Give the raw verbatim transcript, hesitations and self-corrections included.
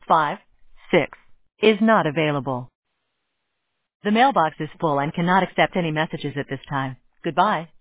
five six is not available. The mailbox is full and cannot accept any messages at this time. Goodbye.